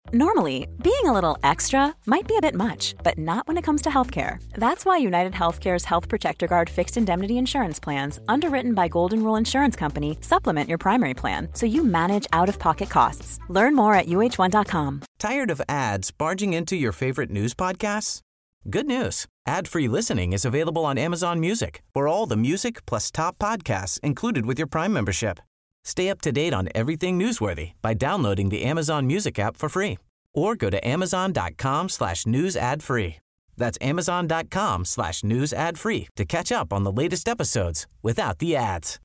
Normally, being a little extra might be a bit much, but not when it comes to healthcare. That's why United Healthcare's Health Protector Guard fixed indemnity insurance plans, underwritten by Golden Rule Insurance Company, supplement your primary plan so you manage out-of-pocket costs. Learn more at uh1.com. Tired of ads barging into your favorite news podcasts? Good news. Ad-free listening is available on Amazon Music for all the music plus top podcasts included with your Prime membership. Stay up to date on everything newsworthy by downloading the Amazon Music app for free or go to amazon.com/news ad free. That's amazon.com/news ad free to catch up on the latest episodes without the ads.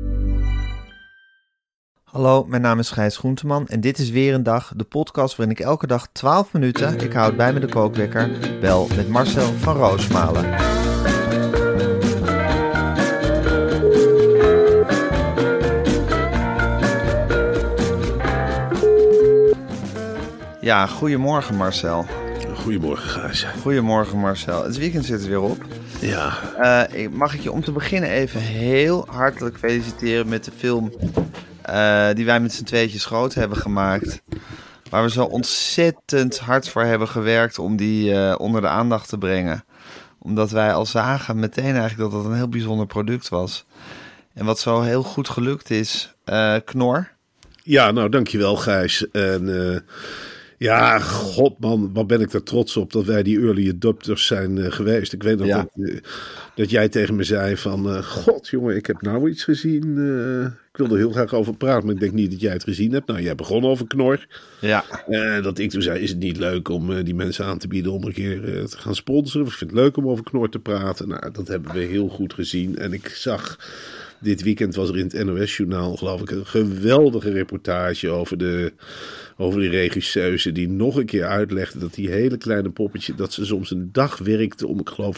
Hallo, mijn naam is Gijs Groenteman en dit is weer een dag, de podcast waarin ik elke dag 12 minuten, ik houd bij me de kookwekker, bel met Marcel van Roosmalen. Ja, goedemorgen Marcel. Goedemorgen Gijs. Goedemorgen Marcel. Het weekend zit er weer op. Ja. Mag ik je om te beginnen even heel hartelijk feliciteren met de film die wij met z'n tweetjes groot hebben gemaakt. Waar we zo ontzettend hard voor hebben gewerkt om die onder de aandacht te brengen. Omdat wij al zagen meteen eigenlijk dat dat een heel bijzonder product was. En wat zo heel goed gelukt is, Knor. Ja, nou dankjewel Gijs. En ja, god man, wat ben ik er trots op dat wij die early adopters zijn geweest. Ik weet nog dat jij tegen me zei van, god jongen, ik heb nou iets gezien. Ik wil er heel graag over praten, maar ik denk niet dat jij het gezien hebt. Nou, jij begon over Knor. Ja. Dat ik toen zei, is het niet leuk om die mensen aan te bieden om een keer te gaan sponsoren? Ik vind het leuk om over Knor te praten. Nou, dat hebben we heel goed gezien. En ik zag, dit weekend was er in het NOS-journaal, geloof ik, een geweldige reportage over die regisseuse die nog een keer uitlegde dat die hele kleine poppetje, dat ze soms een dag werkte om, ik geloof,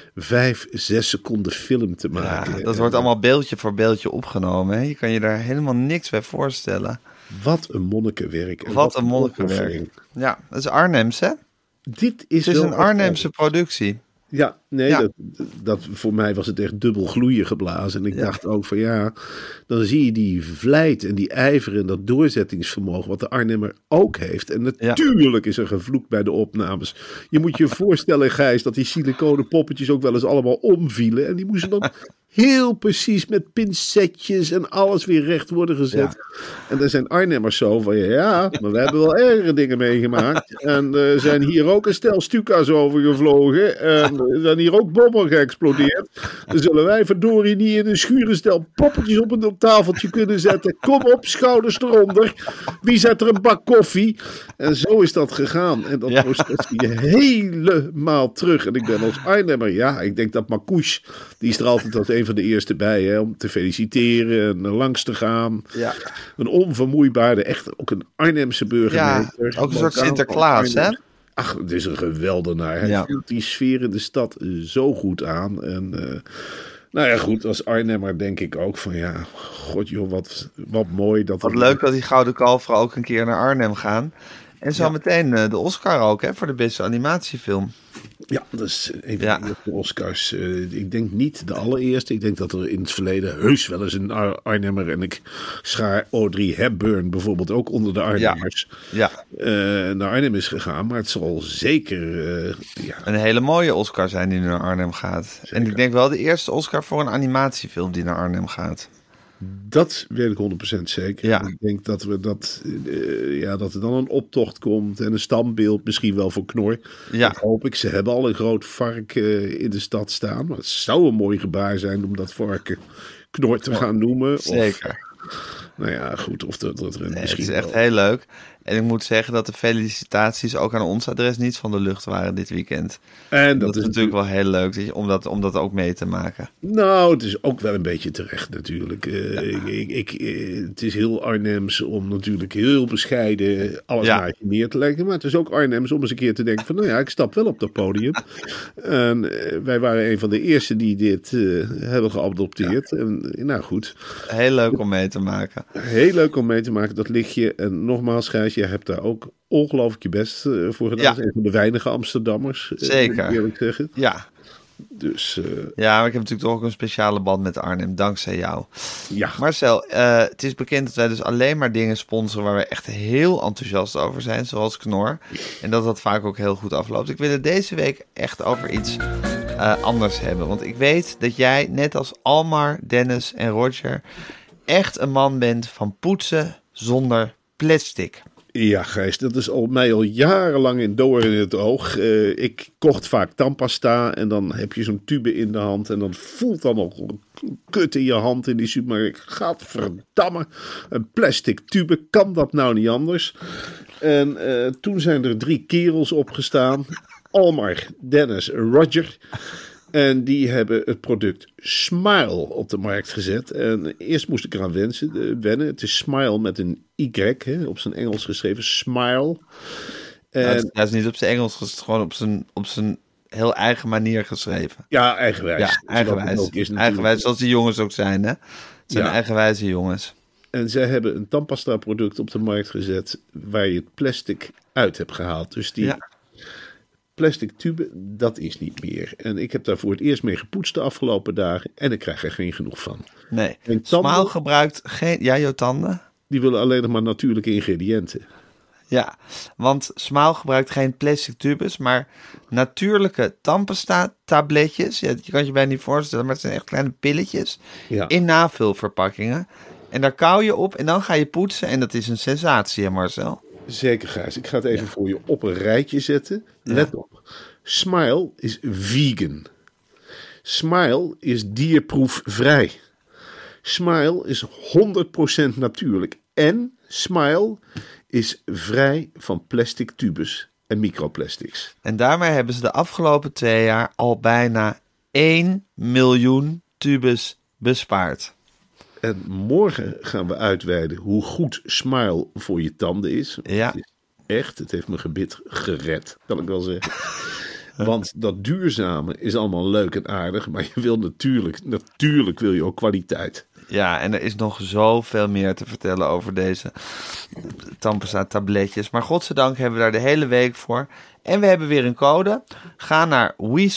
5-6 seconden film te maken. Ja, dat wordt allemaal beeldje voor beeldje opgenomen. Hè? Je kan je daar helemaal niks bij voorstellen. Wat een monnikenwerk. Wat een monnikenwerk. Ja, dat is Arnhems, hè? Het is een Arnhemse productie. Ja, nee, ja. Dat voor mij was het echt dubbel gloeien geblazen. En ik dacht ook van ja, dan zie je die vlijt en die ijver en dat doorzettingsvermogen wat de Arnhemmer ook heeft. En natuurlijk is er gevloekt bij de opnames. Je moet je voorstellen, Gijs, dat die siliconen poppetjes ook wel eens allemaal omvielen. En die moesten dan heel precies met pincetjes en alles weer recht worden gezet. Ja. En dan zijn Arnhemmers zo van ja, maar we hebben wel ergere dingen meegemaakt. En er zijn hier ook een stel Stuka's over gevlogen. En er zijn hier ook bommen geëxplodeerd. Dan zullen wij verdorie niet in een schuur een stel poppetjes op een tafeltje kunnen zetten. Kom op, schouders eronder. Wie zet er een bak koffie? En zo is dat gegaan. En dat proces zie je helemaal terug. En ik ben als Arnhemmer, ja, ik denk dat Marcouch, die is er altijd als een van de eerste bij, hè, om te feliciteren en langs te gaan. Ja. Een onvermoeibare, echt ook een Arnhemse burgemeester. Ja, ook een soort Sinterklaas, hè? Ach, het is een geweldenaar. Hij voelt die sfeer in de stad zo goed aan. En nou ja, goed, als Arnhemmer denk ik ook van ja, god joh, wat mooi. Wat leuk dat die Gouden Kalveren ook een keer naar Arnhem gaan. En zo meteen de Oscar ook, hè, voor de beste animatiefilm. Ja, dat is een van de Oscars. Ik denk niet de allereerste. Ik denk dat er in het verleden heus wel eens een Arnhemmer, en ik schaar Audrey Hepburn bijvoorbeeld ook onder de Arnhemmers, naar Arnhem is gegaan. Maar het zal zeker een hele mooie Oscar zijn die nu naar Arnhem gaat. Zeker. En ik denk wel de eerste Oscar voor een animatiefilm die naar Arnhem gaat. Dat weet ik 100% zeker. Ja. Ik denk dat dat er dan een optocht komt en een standbeeld misschien wel voor Knor. Ja. Dat hoop ik. Ze hebben al een groot vark in de stad staan. Maar het zou een mooi gebaar zijn om dat varken Knor te gaan noemen. Zeker. Nou ja, goed. Of dat er misschien het is echt heel leuk. En ik moet zeggen dat de felicitaties ook aan ons adres niet van de lucht waren dit weekend. En dat is natuurlijk wel heel leuk om dat ook mee te maken. Nou, het is ook wel een beetje terecht natuurlijk. Het is heel Arnhems om natuurlijk heel bescheiden alles naar je neer te leggen. Maar het is ook Arnhems om eens een keer te denken van nou ja, ik stap wel op dat podium. En wij waren een van de eerste die dit hebben geadopteerd. En nou goed. Heel leuk om mee te maken. Heel leuk om mee te maken, dat lichtje. En nogmaals, Gijs, jij hebt daar ook ongelooflijk je best voor gedaan. Ja. Een van de weinige Amsterdammers. Zeker. Eerlijk zeggen. Ja. Dus, Ja, maar ik heb natuurlijk toch ook een speciale band met Arnhem, dankzij jou. ja. Marcel, het is bekend dat wij dus alleen maar dingen sponsoren waar we echt heel enthousiast over zijn, zoals Knor. En dat vaak ook heel goed afloopt. Ik wil het deze week echt over iets anders hebben. Want ik weet dat jij, net als Almar, Dennis en Roger, echt een man bent van poetsen zonder plastic. Ja, Gijs, dat is mij al jarenlang in door in het oog. Ik kocht vaak tandpasta en dan heb je zo'n tube in de hand en dan voelt dan nog kut in je hand in die supermarkt. Gadverdamme, een plastic tube, kan dat nou niet anders? En toen zijn er 3 kerels opgestaan. Almar, Dennis, Roger. En die hebben het product Smile op de markt gezet. En eerst moest ik eraan wennen. Het is Smile met een Y, hè, op zijn Engels geschreven. Smile. En, Hij is niet op zijn Engels, het is gewoon op zijn heel eigen manier geschreven. ja, eigenwijs. Ja, eigenwijs. Eigenwijs, zoals die jongens ook zijn, hè? Het zijn eigenwijze jongens. En zij hebben een tandpasta product op de markt gezet waar je het plastic uit hebt gehaald. Dus die plastic tube, dat is niet meer. En ik heb daar voor het eerst mee gepoetst de afgelopen dagen en ik krijg er geen genoeg van. Nee, En tanden, Smile gebruikt geen... Ja, jouw tanden? die willen alleen nog maar natuurlijke ingrediënten. Ja, want Smile gebruikt geen plastic tubes, maar natuurlijke tandpasta tabletjes. Ja, je kan je bijna niet voorstellen, maar het zijn echt kleine pilletjes in navulverpakkingen. En daar kauw je op en dan ga je poetsen en dat is een sensatie, hè Marcel? Zeker, Gijs. Ik ga het even voor je op een rijtje zetten. Let op. Smile is vegan. Smile is dierproefvrij. Smile is 100% natuurlijk. En Smile is vrij van plastic tubes en microplastics. En daarmee hebben ze de afgelopen 2 jaar al bijna 1 miljoen tubes bespaard. En morgen gaan we uitweiden hoe goed Smile voor je tanden is. Ja. Het is echt, het heeft mijn gebit gered, kan ik wel zeggen. Want dat duurzame is allemaal leuk en aardig, maar je wil natuurlijk wil je ook kwaliteit. Ja, en er is nog zoveel meer te vertellen over deze tandpasta tabletjes. Maar godzijdank hebben we daar de hele week voor. En we hebben weer een code. Ga naar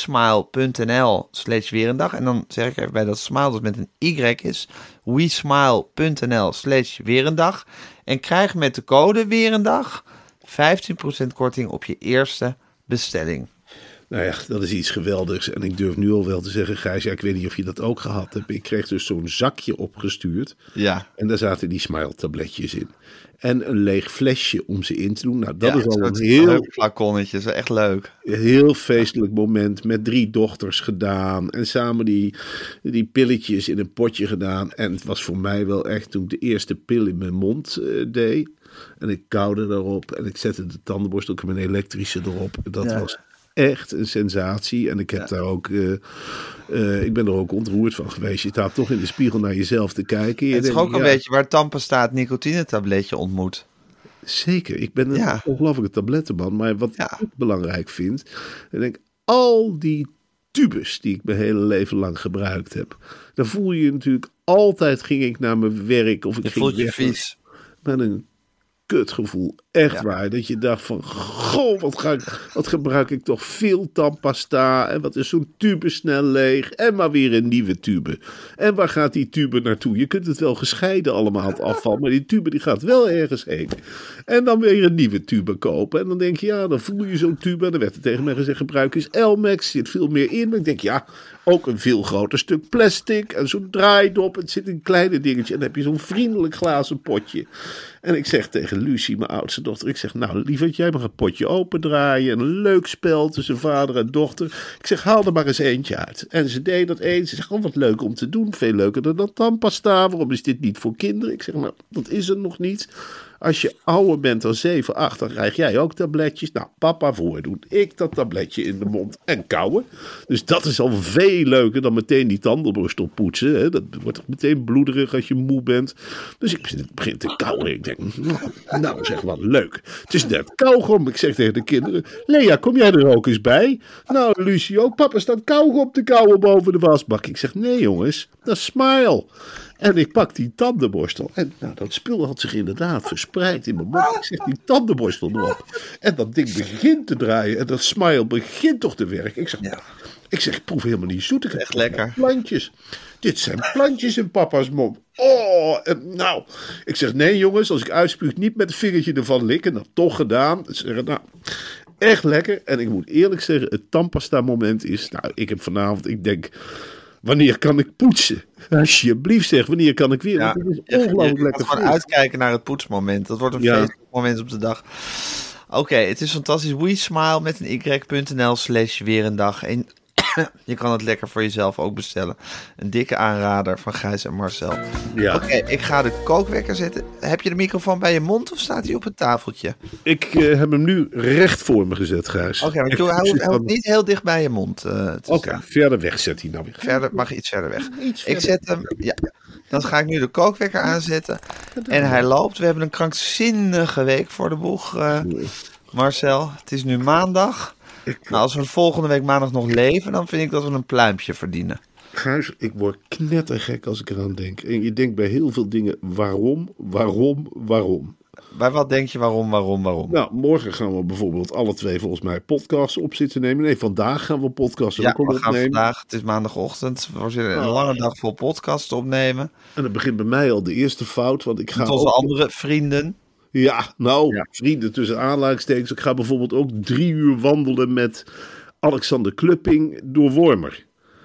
wesmile.nl/weerendag. En dan zeg ik even bij dat smile dat met een Y is. wesmile.nl/weerendag. En krijg met de code weerendag 15% korting op je eerste bestelling. Nou ja, dat is iets geweldigs. En ik durf nu al wel te zeggen, Gijs, ik weet niet of je dat ook gehad hebt. Ik kreeg dus zo'n zakje opgestuurd. Ja. En daar zaten die Smile tabletjes in. En een leeg flesje om ze in te doen. Nou, dat is al een heel flaconnetje, dat is echt leuk. Heel feestelijk moment. Met 3 dochters gedaan. En samen die pilletjes in een potje gedaan. En het was voor mij wel echt toen ik de eerste pil in mijn mond deed. En ik kauwde daarop. En ik zette de tandenborstel ook met een elektrische erop. Dat was echt een sensatie. En ik heb daar ook ik ben er ook ontroerd van geweest. Je staat toch in de spiegel naar jezelf te kijken. Het is toch ook een beetje waar tandpasta het nicotinetabletje ontmoet. Zeker. Ik ben een ongelooflijke tablettenman. Maar wat ik belangrijk vind, ik denk, al die tubes die ik mijn hele leven lang gebruikt heb, dan voel je natuurlijk altijd, ging ik naar mijn werk of ik ging voelt je vies. Met een kutgevoel. Echt waar. Dat je dacht van, goh, wat gebruik ik toch veel tandpasta. En wat is zo'n tube snel leeg. En maar weer een nieuwe tube. En waar gaat die tube naartoe? Je kunt het wel gescheiden allemaal het afval. Maar die tube die gaat wel ergens heen. En dan weer een nieuwe tube kopen. En dan denk je, ja, dan voel je zo'n tube. En dan werd er tegen mij gezegd, gebruik eens Elmex. Zit veel meer in. Maar ik denk, ja, ook een veel groter stuk plastic. En zo'n draaidop. Het zit in een kleine dingetje. En dan heb je zo'n vriendelijk glazen potje. En ik zeg tegen Lucie, mijn oudste dochter, ik zeg, nou lieverd, jij mag een potje opendraaien. Een leuk spel tussen vader en dochter. Ik zeg, haal er maar eens eentje uit. En ze deed dat eens. Ze zegt, oh, wat leuk om te doen. Veel leuker dan tandpasta. Waarom is dit niet voor kinderen? Ik zeg, nou, dat is er nog niet. Als je ouder bent dan 7, 8, dan krijg jij ook tabletjes. Nou, papa voordoen. Ik dat tabletje in de mond en kauwen. Dus dat is al veel leuker dan meteen die tandenborstel poetsen. Hè. Dat wordt meteen bloederig als je moe bent. Dus ik begin te kauwen. Ik denk, nou zeg, wat leuk. Het is net kauwgom. Ik zeg tegen de kinderen, Lea, kom jij er ook eens bij? Nou, Lucie ook. Papa staat kauwgom te kauwen boven de wasbak. Ik zeg, nee jongens, dat is Smile. En ik pak die tandenborstel. En nou, dat spul had zich inderdaad verspreid in mijn mond. Ik zeg die tandenborstel erop. En dat ding begint te draaien. En dat smile begint toch te werken. Ik zeg, proef helemaal niet zoet. Ik heb echt lekker. Plantjes. Dit zijn plantjes in papa's mond. Oh, nou. Ik zeg, nee jongens, als ik uitspuug niet met het vingertje ervan likken. Dat toch gedaan. Zeg, nou, echt lekker. En ik moet eerlijk zeggen, het tandpasta moment is... Nou, ik heb vanavond, ik denk... Wanneer kan ik poetsen? Alsjeblieft zeg, wanneer kan ik weer? Ja, want het is ongelooflijk je lekker. gaat gewoon uitkijken naar het poetsmoment. Dat wordt een feestelijk moment op de dag. Oké, het is fantastisch. WeSmile met een y.nl/weerendag. En je kan het lekker voor jezelf ook bestellen. Een dikke aanrader van Gijs en Marcel. Ja. Oké, ik ga de kookwekker zetten. Heb je de microfoon bij je mond of staat hij op het tafeltje? Ik heb hem nu recht voor me gezet, Gijs. Oké, maar hou het niet heel dicht bij je mond. Oké, verder weg zet hij nou weer. Mag je iets verder weg. Iets Ik zet hem, ja. Dan ga ik nu de kookwekker aanzetten. En hij loopt. We hebben een krankzinnige week voor de boeg, Marcel. Het is nu maandag. Nou, als we volgende week maandag nog leven, dan vind ik dat we een pluimpje verdienen. Gijs, ik word knettergek als ik eraan denk. En je denkt bij heel veel dingen, waarom? Bij wat denk je waarom? Nou, morgen gaan we bijvoorbeeld alle twee volgens mij podcasts op zitten nemen. Nee, vandaag gaan we podcasts ook opnemen. Ja, we gaan vandaag, het is maandagochtend. We zitten een lange dag vol podcasts opnemen. En dan begint bij mij al de eerste fout, want ik ga... Met onze andere vrienden. Ja, vrienden tussen aanleidingstekens. Ik ga bijvoorbeeld ook 3 uur wandelen met Alexander Klupping door Wormer.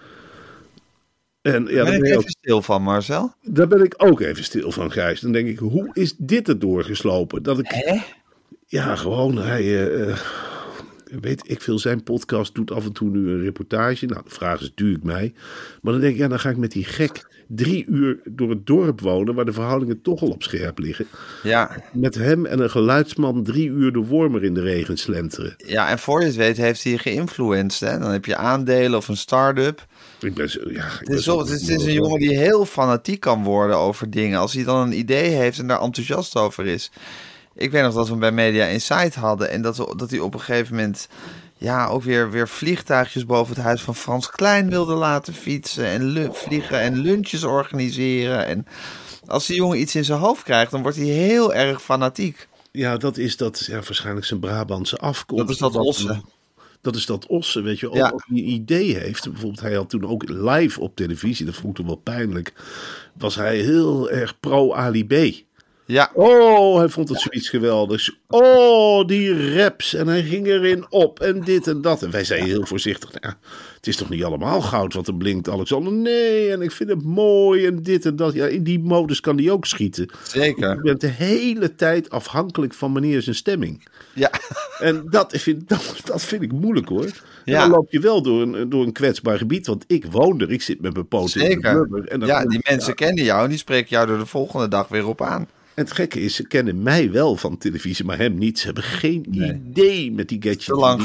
En, ja, daar ben ik even stil van, Marcel. Daar ben ik ook even stil van, Gijs. Dan denk ik, hoe is dit er doorgeslopen? Dat ik... Ja, gewoon, hij... weet ik veel, zijn podcast doet af en toe nu een reportage. Nou, de vraag is natuurlijk mij. Maar dan denk ik, dan ga ik met die gek 3 uur door het dorp wonen, waar de verhoudingen toch al op scherp liggen. Ja. Met hem en een geluidsman 3 uur de Wormer in de regen slenteren. Ja, en voor je het weet heeft hij je geïnfluenced. Hè? Dan heb je aandelen of een start-up. Het is een jongen die heel fanatiek kan worden over dingen. Als hij dan een idee heeft en daar enthousiast over is. Ik weet nog dat we hem bij Media Insight hadden. En dat hij op een gegeven moment ook weer vliegtuigjes boven het huis van Frans Klein wilde laten fietsen. En vliegen en lunches organiseren. En als die jongen iets in zijn hoofd krijgt, dan wordt hij heel erg fanatiek. Ja, dat is waarschijnlijk zijn Brabantse afkomst. Dat is dat Osse. Dat is dat Osse, weet je. Ook als hij een idee heeft. Bijvoorbeeld, hij had toen ook live op televisie. Dat vond ik toen wel pijnlijk. Was hij heel erg pro-Ali B. Ja. Oh, hij vond het zoiets geweldigs. Oh, die raps. En hij ging erin op. En dit en dat. En wij zeiden heel voorzichtig. Nou, het is toch niet allemaal goud wat er blinkt, Alexander? Nee, en ik vind het mooi. En dit en dat. Ja, in die modus kan hij ook schieten. Zeker. Je bent de hele tijd afhankelijk van meneer zijn stemming. Ja. En dat vind ik moeilijk, hoor. Ja. En dan loop je wel door een kwetsbaar gebied. Want ik woon er. Ik zit met mijn poten in de blubber. En die mensen kennen jou. En die spreken jou er de volgende dag weer op aan. En het gekke is, ze kennen mij wel van televisie, maar hem niet. Ze hebben geen idee met die gadget. Te lang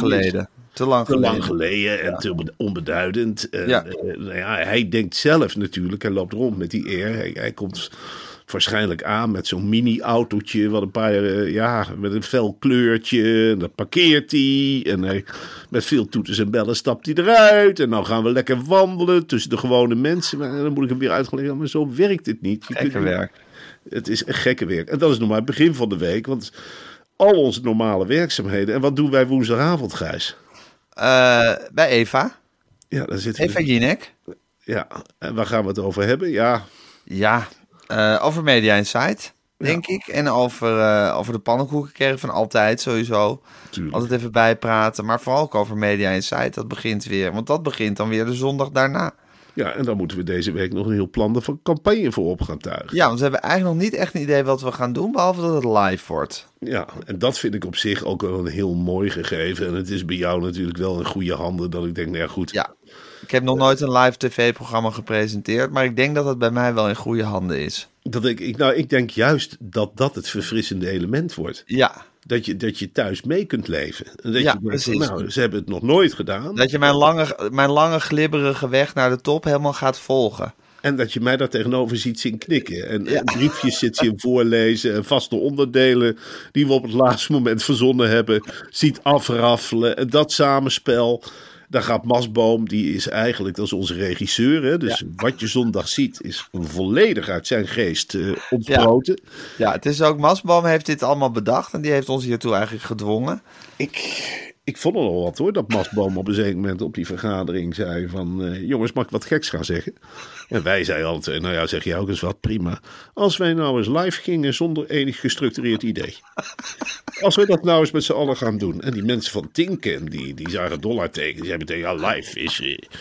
geleden en te onbeduidend. Hij denkt zelf natuurlijk, hij loopt rond met die Air. Hij komt waarschijnlijk aan met zo'n mini-autootje, wat een paar, met een fel kleurtje. En dat parkeert hij. En met veel toeters en bellen stapt hij eruit. En dan gaan we lekker wandelen tussen de gewone mensen. Maar dan moet ik hem weer uitleggen, maar zo werkt het niet. Gekke werk. Het is een gekke werk. En dat is nog maar het begin van de week. Want al onze normale werkzaamheden. En wat doen wij woensdagavond, Gijs? Bij Eva. Ja, daar zitten Eva Jinek. Ja, en waar gaan we het over hebben? Ja, over Media Insight, denk ik. En over de pannenkoekenkerk van altijd, sowieso. Tuurlijk. Altijd even bijpraten. Maar vooral ook over Media Insight. Dat begint weer. Want dat begint dan weer de zondag daarna. Ja, en dan moeten we deze week nog een heel plan van campagne voor op gaan tuigen. Ja, want we hebben eigenlijk nog niet echt een idee wat we gaan doen, behalve dat het live wordt. Ja, en dat vind ik op zich ook wel een heel mooi gegeven. En het is bij jou natuurlijk wel in goede handen dat ik denk, nou ja, goed. Ja, ik heb nog nooit een live tv-programma gepresenteerd, maar ik denk dat het bij mij wel in goede handen is. Ik denk juist dat het verfrissende element wordt. Ja. Dat je thuis mee kunt leven. Dat ja, je precies. Ze hebben het nog nooit gedaan. Dat je mijn lange glibberige weg naar de top helemaal gaat volgen. En dat je mij daar tegenover ziet zien knikken. En briefjes zit zien voorlezen. En vaste onderdelen die we op het laatste moment verzonnen hebben. Ziet afraffelen. En dat samenspel. Daar gaat Masboom, die is eigenlijk, dat is onze regisseur. Hè? Dus wat je zondag ziet is volledig uit zijn geest ontsproten. Ja, het is ook, Masboom heeft dit allemaal bedacht en die heeft ons hiertoe eigenlijk gedwongen. Ik vond het al wat hoor, dat Masboom op een zeker moment op die vergadering zei van... jongens, mag ik wat geks gaan zeggen? En wij zeiden altijd, nou ja, zeg jij ook eens wat, prima. Als wij nou eens live gingen zonder enig gestructureerd idee. Als we dat nou eens met z'n allen gaan doen. En die mensen van Tinken, die zagen dollartekens. Die zeiden meteen, ja, live is...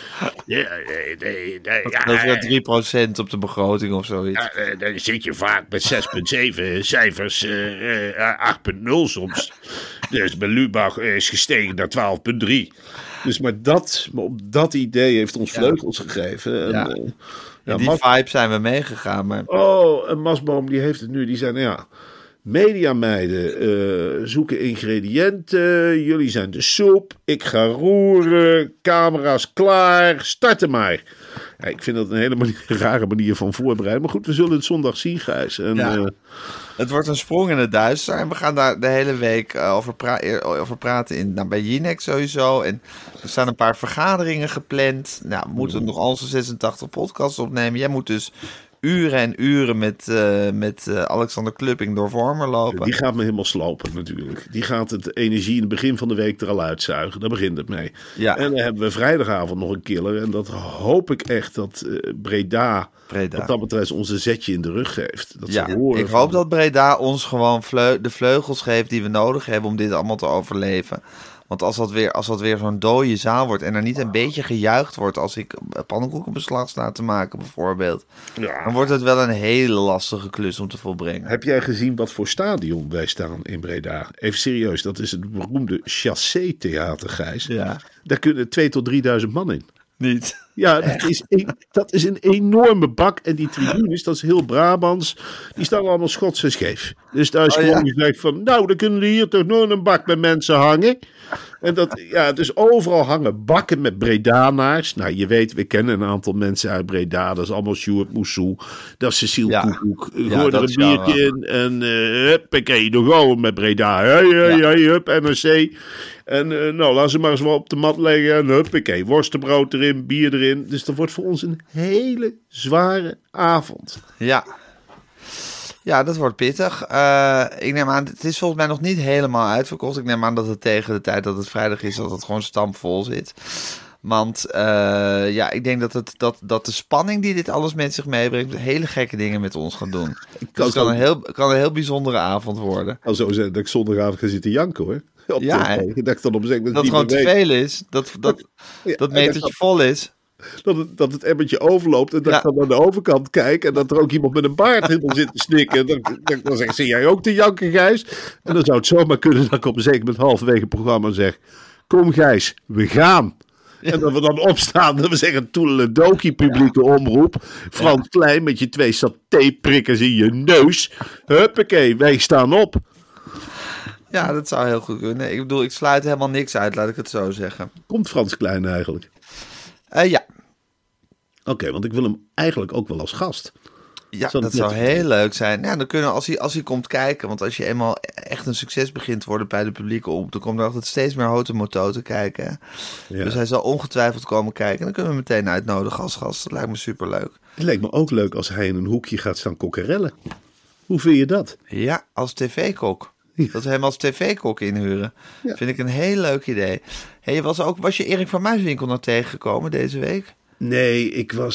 Dat is weer 3% op de begroting of zoiets. Ja, dan zit je vaak met 6,7 cijfers, 8,0 soms. Dus bij Lubach is gestegen naar 12,3. Dus maar op dat idee heeft ons vleugels gegeven. En, in die vibe zijn we meegegaan. Maar... Oh, en Masboom die heeft het nu. Die zei, nou ja, mediameiden zoeken ingrediënten. Jullie zijn de soep. Ik ga roeren. Camera's klaar. Starten maar. Ja, ik vind dat een hele rare manier van voorbereiden. Maar goed, we zullen het zondag zien, Gijs. En, het wordt een sprong in het duister. En we gaan daar de hele week over praten bij Jinek sowieso. En er staan een paar vergaderingen gepland. Nou, we moeten nog onze 86 podcasts opnemen. Jij moet dus uren en uren met Alexander Klupping door Vormer lopen. Die gaat me helemaal slopen natuurlijk. Die gaat het energie in het begin van de week er al uitzuigen. Daar begint het mee. Ja. En dan hebben we vrijdagavond nog een killer. En dat hoop ik echt dat Breda wat dat betreft ons een zetje in de rug geeft. Dat ze horen ik hoop dat Breda ons gewoon de vleugels geeft die we nodig hebben om dit allemaal te overleven. Want als dat weer zo'n dode zaal wordt en er niet een beetje gejuicht wordt als ik pannenkoekenbeslag sta te maken bijvoorbeeld, dan wordt het wel een hele lastige klus om te volbrengen. Heb jij gezien wat voor stadion wij staan in Breda? Even serieus, dat is het beroemde Chassé Theater, Gijs. Ja. Daar kunnen 2.000 tot 3.000 man in. Niet? Ja, dat is een enorme bak. En die tribunes, dat is heel Brabants, die staan allemaal schots en scheef. Dus daar is gewoon gezegd van, nou, dan kunnen we hier toch nog een bak met mensen hangen. En dus overal hangen bakken met Bredanaars. Nou, je weet, we kennen een aantal mensen uit Breda. Dat is allemaal Sjoerd Moussou. Dat is Cecile Koekoek. Gooi er een biertje in. En huppakee, nog gewoon met Breda. Hey, hup, NRC. En nou, laat ze maar eens wel op de mat leggen. En huppakee, worstenbrood erin, bier erin. Dus dat wordt voor ons een hele zware avond. Ja, dat wordt pittig. Ik neem aan, het is volgens mij nog niet helemaal uitverkocht. Ik neem aan dat het tegen de tijd dat het vrijdag is, dat het gewoon stampvol zit. Want ik denk dat de spanning die dit alles met zich meebrengt, hele gekke dingen met ons gaat doen. Dus het kan een heel bijzondere avond worden. Ik kan zo zeggen dat ik zondagavond ga zitten janken, hoor. Dat het gewoon te veel is. Dat metertje vol is. Dat het emmertje overloopt en dat ik dan aan de overkant kijk en dat er ook iemand met een baard helemaal zit te snikken. Dan zeg ik, zie jij ook te janken, Gijs? En dan zou het zomaar kunnen dat ik op een zeker moment halverwege het programma zeg, kom Gijs, we gaan. En dat we dan opstaan, dat we zeggen, toedeledokie publieke omroep. Frans Klein met je 2 satéprikkers in je neus. Huppakee, wij staan op. Ja, dat zou heel goed kunnen. Ik bedoel, ik sluit helemaal niks uit, laat ik het zo zeggen. Komt Frans Klein eigenlijk? Ja. Oké, want ik wil hem eigenlijk ook wel als gast. Ja, dat zou heel leuk zijn. Ja, dan kunnen als hij komt kijken, want als je eenmaal echt een succes begint te worden bij de publieke omroep, dan komt er altijd steeds meer Hotemoto te kijken. Ja. Dus hij zal ongetwijfeld komen kijken en dan kunnen we hem meteen uitnodigen als gast. Dat lijkt me superleuk. Het lijkt me ook leuk als hij in een hoekje gaat staan kokkerellen. Hoe vind je dat? Ja, als tv-kok. Dat we hem als tv-kok inhuren. Ja. Vind ik een heel leuk idee. Hey, was je Erik van Muiswinkel nog tegengekomen deze week? Nee,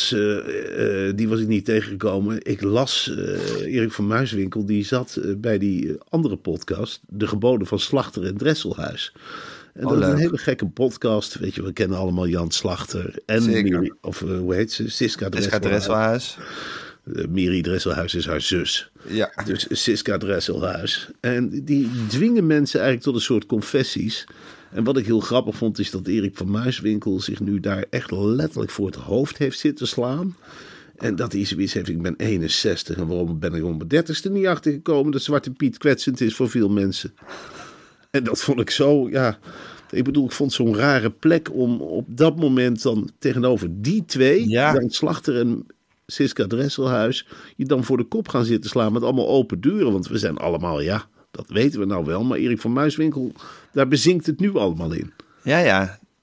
die was ik niet tegengekomen. Ik las Erik van Muiswinkel, die zat bij die andere podcast, De Geboden van Slachter en Dresselhuis. En dat is een hele gekke podcast. Weet je, we kennen allemaal Jan Slachter en hoe heet ze? Siska Dresselhuis. Miri Dresselhuis is haar zus. Ja. Dus Siska Dresselhuis. En die dwingen mensen eigenlijk tot een soort confessies. En wat ik heel grappig vond, is dat Erik van Muiswinkel zich nu daar echt letterlijk voor het hoofd heeft zitten slaan. En dat hij zoiets heeft, ik ben 61 en waarom ben ik om mijn 30ste niet achtergekomen dat Zwarte Piet kwetsend is voor veel mensen. En dat vond ik zo, ik bedoel, ik vond zo'n rare plek om op dat moment dan tegenover die twee, Jan Slachter en Siska Dresselhuis, je dan voor de kop gaan zitten slaan met allemaal open deuren. Want we zijn allemaal, dat weten we nou wel. Maar Erik van Muiswinkel, daar bezinkt het nu allemaal in. Ja.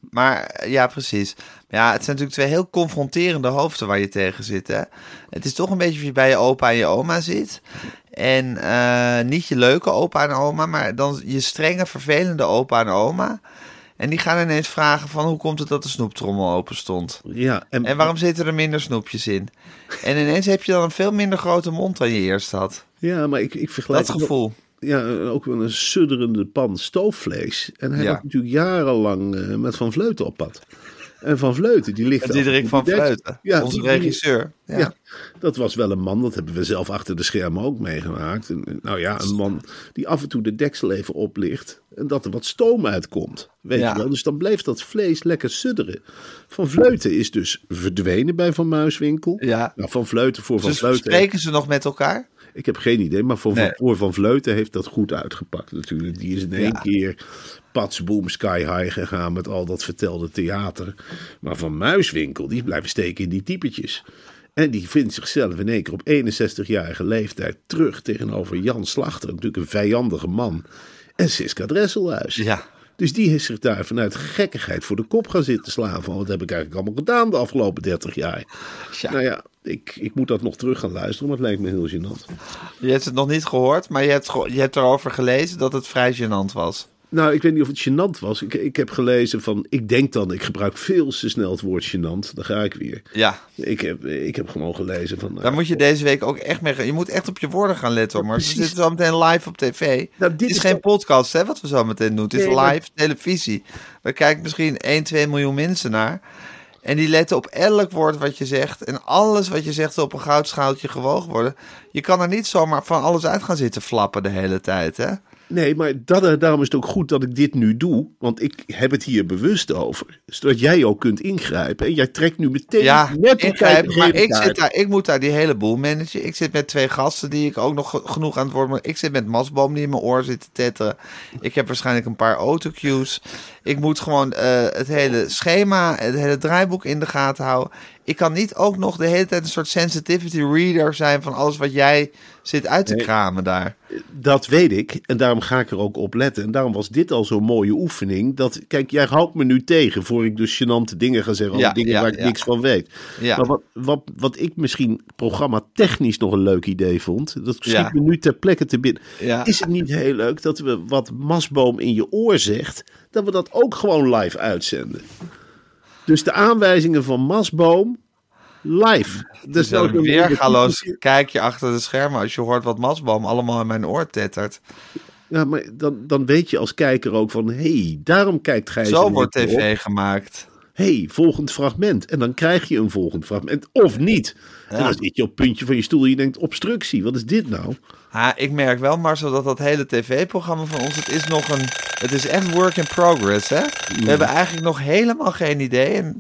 Maar ja, precies. Ja, het zijn natuurlijk twee heel confronterende hoofden waar je tegen zit. Hè? Het is toch een beetje of je bij je opa en je oma zit. En niet je leuke opa en oma, maar dan je strenge, vervelende opa en oma. En die gaan ineens vragen van hoe komt het dat de snoeptrommel open stond? Ja, en waarom zitten er minder snoepjes in? En ineens heb je dan een veel minder grote mond dan je eerst had. Ja, maar ik vergelijk... Dat gevoel. Ja, ook wel een sudderende pan stoofvlees. En hij was natuurlijk jarenlang met Van Vleuten op pad. En Van Vleuten, die ligt... Diederik van Vleuten, onze regisseur. Ja, dat was wel een man, dat hebben we zelf achter de schermen ook meegemaakt. Nou ja, een man die af en toe de deksel even oplicht en dat er wat stoom uitkomt. Weet je wel, dus dan bleef dat vlees lekker sudderen. Van Vleuten is dus verdwenen bij Van Muiswinkel. Ja. Nou, Van Vleuten voor Van Vleuten... Spreken ze nog met elkaar? Ik heb geen idee, maar voor Van Vleuten heeft dat goed uitgepakt natuurlijk. Die is in één keer pats boom sky high gegaan met al dat vertelde theater. Maar Van Muiswinkel, die blijven steken in die typetjes. En die vindt zichzelf in één keer op 61-jarige leeftijd terug tegenover Jan Slachter. Natuurlijk een vijandige man. En Siska Dresselhuis. Ja. Dus die is zich daar vanuit gekkigheid voor de kop gaan zitten slaan. Van wat heb ik eigenlijk allemaal gedaan de afgelopen 30 jaar. Ja. Nou ja, ik moet dat nog terug gaan luisteren, maar het lijkt me heel gênant. Je hebt het nog niet gehoord, maar je hebt erover gelezen dat het vrij gênant was. Nou, ik weet niet of het gênant was. Ik heb gelezen van, ik gebruik veel te snel het woord gênant. Daar ga ik weer. Ja. Ik heb gewoon gelezen van... Daar moet je deze week ook echt mee gaan. Je moet echt op je woorden gaan letten, maar we zitten zo meteen live op tv. Nou, dit is geen podcast, hè, wat we zo meteen doen. Het is live televisie. Daar kijken misschien 1-2 miljoen mensen naar. En die letten op elk woord wat je zegt. En alles wat je zegt zal op een goudschaaltje gewogen worden. Je kan er niet zomaar van alles uit gaan zitten flappen de hele tijd, hè? Nee, maar daarom is het ook goed dat ik dit nu doe. Want ik heb het hier bewust over. Zodat jij ook kunt ingrijpen. En jij trekt nu meteen net op tijd. Maar ik moet daar die hele boel managen. Ik zit met 2 gasten die ik ook nog genoeg aan het woord moet. Ik zit met Masboom die in mijn oor zit te tetteren. Ik heb waarschijnlijk een paar autocues. Ik moet gewoon het hele schema, het hele draaiboek in de gaten houden. Ik kan niet ook nog de hele tijd een soort sensitivity reader zijn van alles wat jij zit uit te kramen daar. Dat weet ik en daarom ga ik er ook op letten. En daarom was dit al zo'n mooie oefening. Kijk, jij houdt me nu tegen voor ik dus gênante dingen ga zeggen. Dingen waar ik niks van weet. Ja. Maar wat ik misschien programma-technisch nog een leuk idee vond. Dat schiet me nu ter plekke te binnen. Ja. Is het niet heel leuk dat we wat Masboom in je oor zegt, dat we dat ook gewoon live uitzenden? Dus de aanwijzingen van Masboom live. Dus dan een weergaloos kijkje achter de schermen als je hoort wat Masboom allemaal in mijn oor tettert. Ja, maar dan weet je als kijker ook van, daarom kijkt Gijs. Zo wordt tv gemaakt. Volgend fragment. En dan krijg je een volgend fragment. Of niet. Ja. En dan zit je op het puntje van je stoel en je denkt, obstructie, wat is dit nou? Ik merk wel, Marcel, dat hele tv-programma van ons, het is echt work in progress, hè? We hebben eigenlijk nog helemaal geen idee. En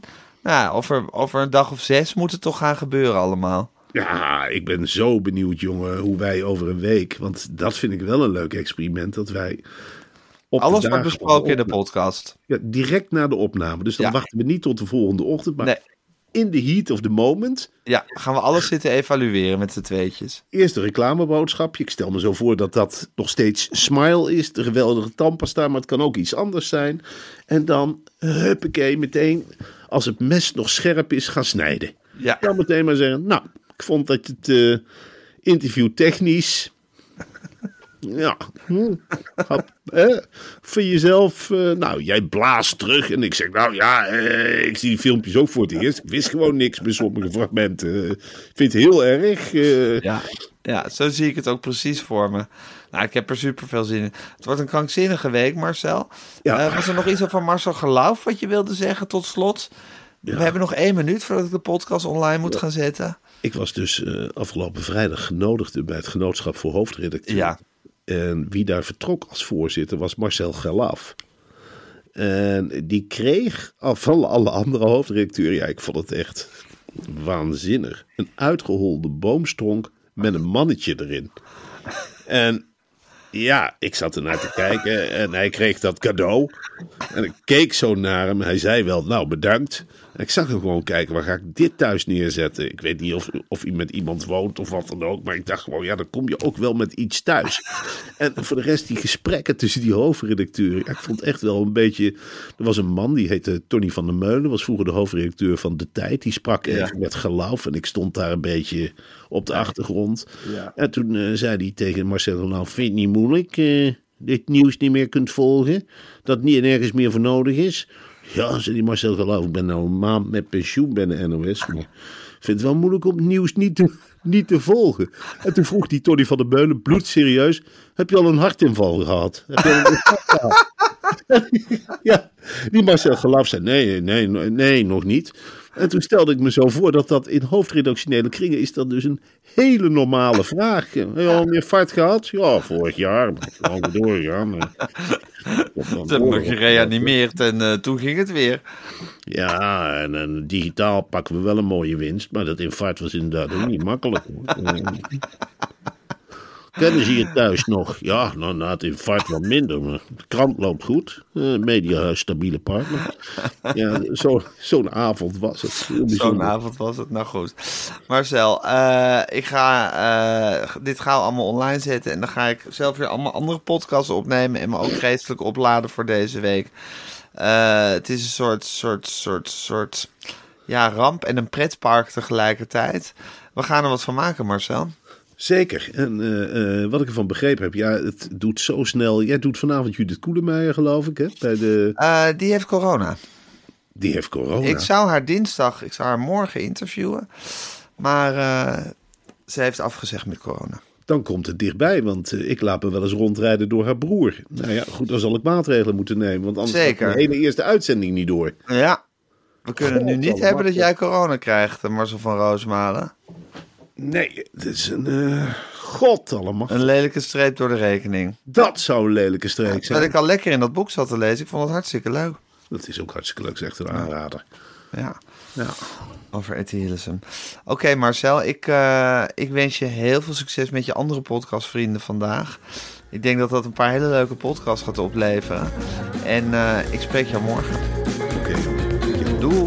over een dag of 6 moet het toch gaan gebeuren allemaal. Ja, ik ben zo benieuwd, jongen, hoe wij over een week, want dat vind ik wel een leuk experiment, dat wij... Alles wordt besproken in de podcast. Ja, direct na de opname. Dus dan wachten we niet tot de volgende ochtend, maar in the heat of the moment. Ja, gaan we alles zitten evalueren met z'n tweetjes. Eerst een reclameboodschapje. Ik stel me zo voor dat dat nog steeds Smile is. De geweldige tandpasta, maar het kan ook iets anders zijn. En dan, huppakee, meteen, als het mes nog scherp is, gaan snijden. Ja. Dan meteen maar zeggen, nou, ik vond dat het interview technisch... Ja, voor jezelf, jij blaast terug en ik zeg, ik zie die filmpjes ook voor het eerst. Ik wist gewoon niks bij sommige fragmenten. Ik vind het heel erg. Ja, zo zie ik het ook precies voor me. Nou, ik heb er super veel zin in. Het wordt een krankzinnige week, Marcel. Ja. Was er nog iets over Marcel Geloof wat je wilde zeggen tot slot? Ja. We hebben nog 1 minuut voordat ik de podcast online moet gaan zetten. Ik was dus afgelopen vrijdag genodigd bij het Genootschap voor Hoofdredacteur. Ja. En wie daar vertrok als voorzitter was Marcel Geloof. En die kreeg van alle andere hoofdredacteuren, ik vond het echt waanzinnig, een uitgeholde boomstronk met een mannetje erin. En ik zat ernaar te kijken en hij kreeg dat cadeau. En ik keek zo naar hem. Hij zei wel, bedankt. En ik zag hem gewoon kijken, waar ga ik dit thuis neerzetten? Ik weet niet of hij met iemand woont of wat dan ook. Maar ik dacht gewoon, dan kom je ook wel met iets thuis. En voor de rest die gesprekken tussen die hoofdredacteuren. Ja, ik vond echt wel een beetje... Er was een man, die heette Tony van der Meulen. Was vroeger de hoofdredacteur van De Tijd. Die sprak even met geloof. En ik stond daar een beetje op de achtergrond. Ja. En toen zei hij tegen Marcel, nou, vind je het niet moeilijk... dit nieuws niet meer kunt volgen? Dat niet nergens meer voor nodig is? Ja, zei die Marcel Geloof, ik ben nou een maand met pensioen bij de NOS. Maar ik vind het wel moeilijk om het nieuws niet te volgen. En toen vroeg die Tony van der Meulen, bloedserieus, heb je al een hartinval gehad? Heb je al een infarct gehad? Ja, die Marcel Geloof zei, nee, nog niet. En toen stelde ik me zo voor dat in hoofdredactionele kringen is dat dus een hele normale vraag. Heb je al een infarct gehad? Ja, vorig jaar. Lang doorgegaan. Ze hebben me gereanimeerd en toen ging het weer. Ja, en digitaal pakken we wel een mooie winst. Maar dat infarct was inderdaad ook niet makkelijk. Kennen ze je thuis nog? Ja, nou, na het infarct wat minder. Maar de krant loopt goed. Mediahuis, stabiele partner. Ja, zo'n avond was het. Zo'n avond was het. Nou goed. Marcel, ik ga dit gauw allemaal online zetten. En dan ga ik zelf weer allemaal andere podcasts opnemen. En me ook geestelijk opladen voor deze week. Het is een soort ramp en een pretpark tegelijkertijd. We gaan er wat van maken, Marcel. Zeker. En wat ik ervan begrepen heb, het doet zo snel. Jij doet vanavond Judith Koelemeijer, geloof ik, hè? Die heeft corona. Die heeft corona? Ik zou haar morgen interviewen. Maar ze heeft afgezegd met corona. Dan komt het dichtbij, want ik laat me wel eens rondrijden door haar broer. Nou ja, goed, dan zal ik maatregelen moeten nemen. Want anders gaat de hele eerste uitzending niet door. Ja, we kunnen nu niet hebben dat jij corona krijgt, Marcel van Roosmalen. Nee, het is een... God allemaal. Een lelijke streep door de rekening. Dat zou een lelijke streep zijn. Dat ik al lekker in dat boek zat te lezen. Ik vond het hartstikke leuk. Dat is ook hartstikke leuk, zegt een aanrader. Ja. Over Etty Hillesum. Oké, Marcel, ik wens je heel veel succes met je andere podcastvrienden vandaag. Ik denk dat dat een paar hele leuke podcasts gaat opleveren. En ik spreek jou morgen. Oké. Doei.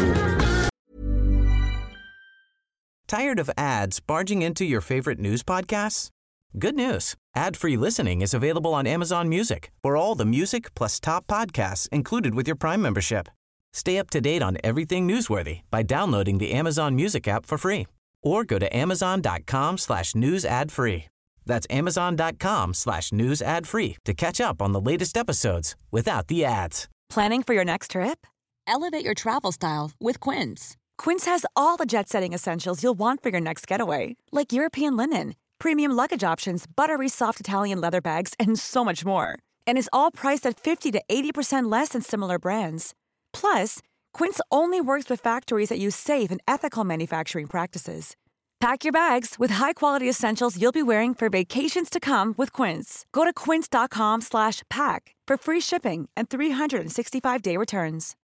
Tired of ads barging into your favorite news podcasts? Good news. Ad-free listening is available on Amazon Music for all the music plus top podcasts included with your Prime membership. Stay up to date on everything newsworthy by downloading the Amazon Music app for free or go to amazon.com/news ad free. That's amazon.com/news ad free to catch up on the latest episodes without the ads. Planning for your next trip? Elevate your travel style with Quince. Quince has all the jet-setting essentials you'll want for your next getaway, like European linen, premium luggage options, buttery soft Italian leather bags, and so much more. And is all priced at 50 to 80% less than similar brands. Plus, Quince only works with factories that use safe and ethical manufacturing practices. Pack your bags with high-quality essentials you'll be wearing for vacations to come with Quince. Go to quince.com/pack for free shipping and 365-day returns.